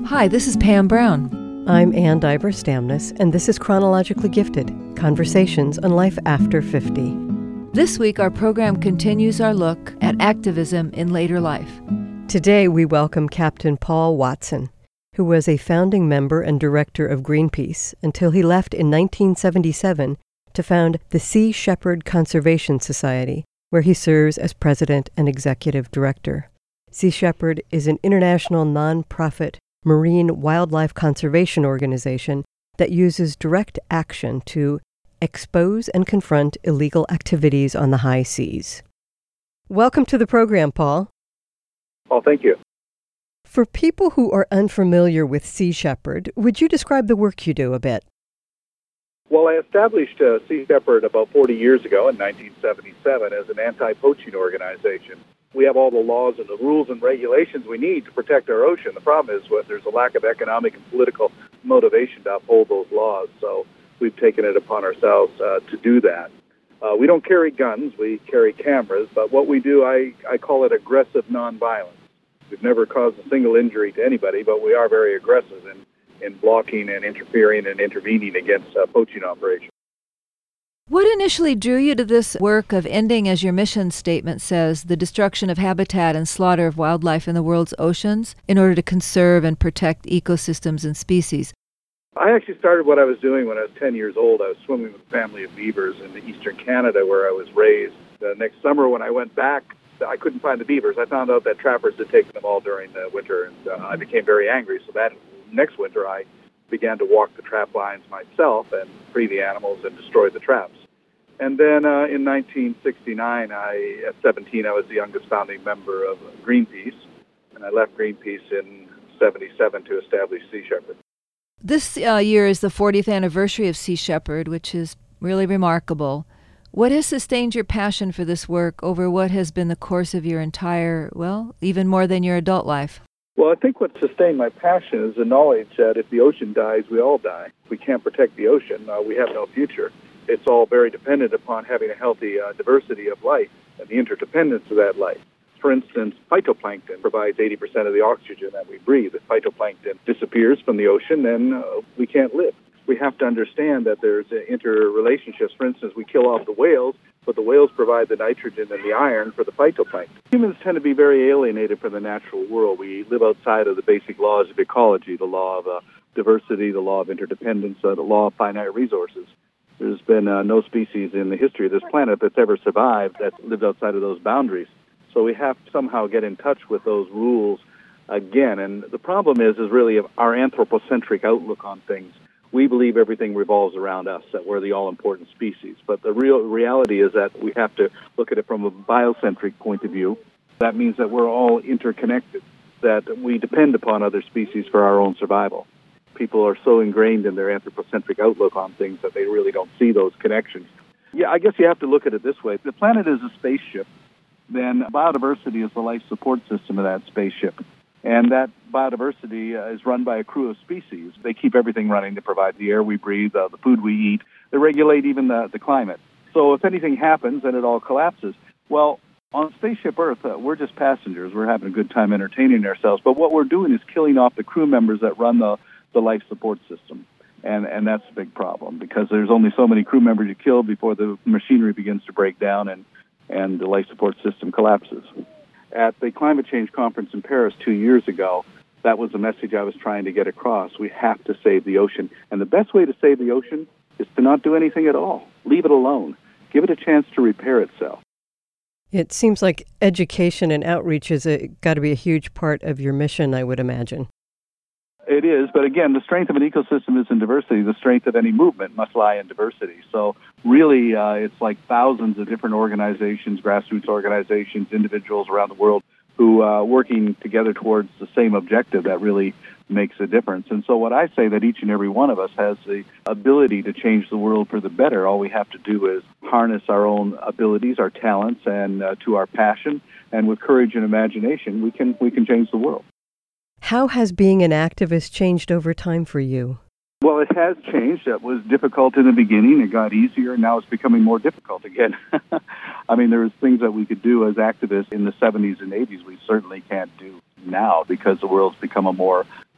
Hi, this is Pam Brown. I'm Ann Diver Stamness, and this is Chronologically Gifted, Conversations on Life After 50. This week, our program continues our look at activism in later life. Today, we welcome Captain Paul Watson, who was a founding member and director of Greenpeace until he left in 1977 to found the Sea Shepherd Conservation Society, where he serves as president and executive director. Sea Shepherd is an international non-profit marine wildlife conservation organization that uses direct action to expose and confront illegal activities on the high seas. Welcome to the program, Paul. Oh, thank you. For people who are unfamiliar with Sea Shepherd, would you describe the work you do a bit? Well, I established Sea Shepherd about 40 years ago in 1977 as an anti-poaching organization. We have all the laws and the rules and regulations we need to protect our ocean. The problem is there's a lack of economic and political motivation to uphold those laws, so we've taken it upon ourselves to do that. We don't carry guns, we carry cameras, but what we do, I call it aggressive nonviolence. We've never caused a single injury to anybody, but we are very aggressive in blocking and interfering and intervening against poaching operations. What initially drew you to this work of ending, as your mission statement says, the destruction of habitat and slaughter of wildlife in the world's oceans in order to conserve and protect ecosystems and species? I actually started what I was doing when I was 10 years old. I was swimming with a family of beavers in eastern Canada where I was raised. The next summer when I went back, I couldn't find the beavers. I found out that trappers had taken them all during the winter, and I became very angry. So that next winter I began to walk the trap lines myself and free the animals and destroy the traps. And then in 1969, at 17, I was the youngest founding member of Greenpeace, and I left Greenpeace in 77 to establish Sea Shepherd. This year is the 40th anniversary of Sea Shepherd, which is really remarkable. What has sustained your passion for this work over what has been the course of your entire, even more than your adult life? Well, I think what sustained my passion is the knowledge that if the ocean dies, we all die. If we can't protect the ocean, we have no future. It's all very dependent upon having a healthy diversity of life and the interdependence of that life. For instance, phytoplankton provides 80% of the oxygen that we breathe. If phytoplankton disappears from the ocean, then we can't live. We have to understand that there's interrelationships. For instance, we kill off the whales, but the whales provide the nitrogen and the iron for the phytoplankton. Humans tend to be very alienated from the natural world. We live outside of the basic laws of ecology, the law of diversity, the law of interdependence, the law of finite resources. There's been no species in the history of this planet that's ever survived that lived outside of those boundaries. So we have to somehow get in touch with those rules again. And the problem is really our anthropocentric outlook on things. We believe everything revolves around us, that we're the all-important species. But the real reality is that we have to look at it from a biocentric point of view. That means that we're all interconnected, that we depend upon other species for our own survival. People are so ingrained in their anthropocentric outlook on things that they really don't see those connections. Yeah, I guess you have to look at it this way. If the planet is a spaceship, then biodiversity is the life support system of that spaceship. And that biodiversity is run by a crew of species. They keep everything running. They provide the air we breathe, the food we eat. They regulate even the climate. So if anything happens, then it all collapses. Well, on Spaceship Earth, we're just passengers. We're having a good time entertaining ourselves. But what we're doing is killing off the crew members that run the life support system. And that's a big problem because there's only so many crew members you kill before the machinery begins to break down and the life support system collapses. At the climate change conference in Paris 2 years ago, that was the message I was trying to get across. We have to save the ocean. And the best way to save the ocean is to not do anything at all. Leave it alone. Give it a chance to repair itself. It seems like education and outreach is got to be a huge part of your mission, I would imagine. It is, but again, the strength of an ecosystem is in diversity. The strength of any movement must lie in diversity. So really, it's like thousands of different organizations, grassroots organizations, individuals around the world who are working together towards the same objective that really makes a difference. And so what I say that each and every one of us has the ability to change the world for the better. All we have to do is harness our own abilities, our talents, and to our passion. And with courage and imagination, we can change the world. How has being an activist changed over time for you? Well, it has changed. It was difficult in the beginning. It got easier. Now it's becoming more difficult again. I mean, there was things that we could do as activists in the 70s and 80s we certainly can't do now because the world's become a more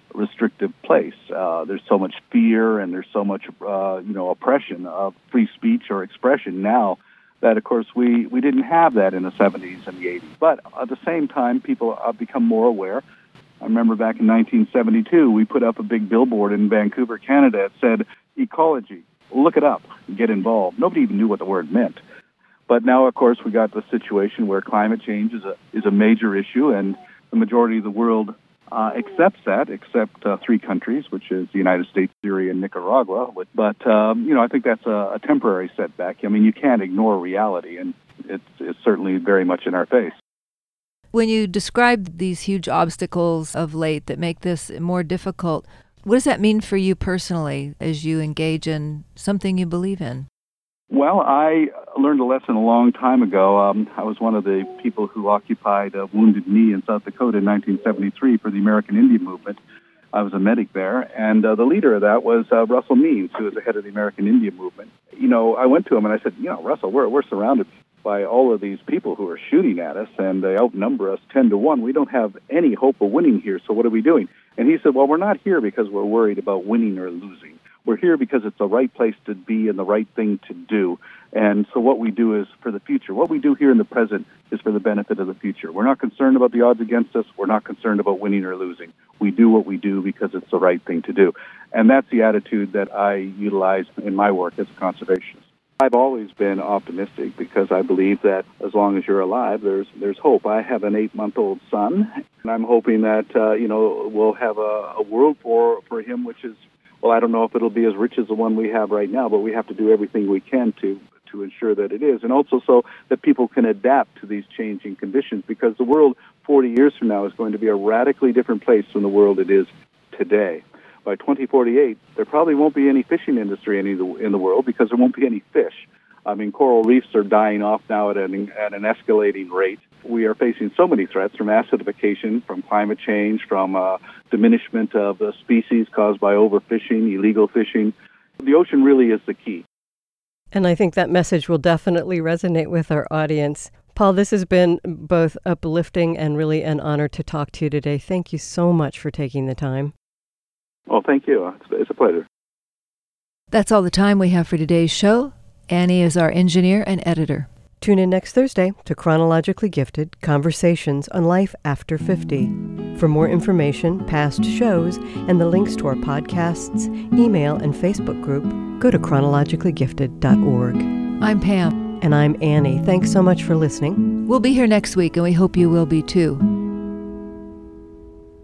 restrictive place. There's so much fear and there's so much, oppression of free speech or expression now that, of course, we didn't have that in the 70s and the 80s. But at the same time, people have become more aware. I remember back in 1972, we put up a big billboard in Vancouver, Canada. It said, ecology, look it up, get involved. Nobody even knew what the word meant. But now, of course, we got the situation where climate change is a major issue, and the majority of the world accepts that, except 3 countries, which is the United States, Syria, and Nicaragua. But, I think that's a temporary setback. I mean, you can't ignore reality, and it's certainly very much in our face. When you describe these huge obstacles of late that make this more difficult, what does that mean for you personally as you engage in something you believe in? Well, I learned a lesson a long time ago. I was one of the people who occupied Wounded Knee in South Dakota in 1973 for the American Indian Movement. I was a medic there, and the leader of that was Russell Means, who was the head of the American Indian Movement. I went to him and I said, Russell, we're surrounded by all of these people who are shooting at us, and they outnumber us 10-1. We don't have any hope of winning here, so what are we doing? And he said, well, we're not here because we're worried about winning or losing. We're here because it's the right place to be and the right thing to do. And so what we do is for the future. What we do here in the present is for the benefit of the future. We're not concerned about the odds against us. We're not concerned about winning or losing. We do what we do because it's the right thing to do. And that's the attitude that I utilize in my work as a conservationist. I've always been optimistic because I believe that as long as you're alive, there's hope. I have an 8-month-old son, and I'm hoping that, we'll have a world for him which is, well, I don't know if it'll be as rich as the one we have right now, but we have to do everything we can to ensure that it is, and also so that people can adapt to these changing conditions, because the world 40 years from now is going to be a radically different place from the world it is today. By 2048, there probably won't be any fishing industry in the world because there won't be any fish. I mean, coral reefs are dying off now at an escalating rate. We are facing so many threats from acidification, from climate change, from diminishment of species caused by overfishing, illegal fishing. The ocean really is the key. And I think that message will definitely resonate with our audience. Paul, this has been both uplifting and really an honor to talk to you today. Thank you so much for taking the time. Well, thank you. It's a pleasure. That's all the time we have for today's show. Annie is our engineer and editor. Tune in next Thursday to Chronologically Gifted Conversations on Life After 50. For more information, past shows, and the links to our podcasts, email, and Facebook group, go to chronologicallygifted.org. I'm Pam. And I'm Annie. Thanks so much for listening. We'll be here next week, and we hope you will be too.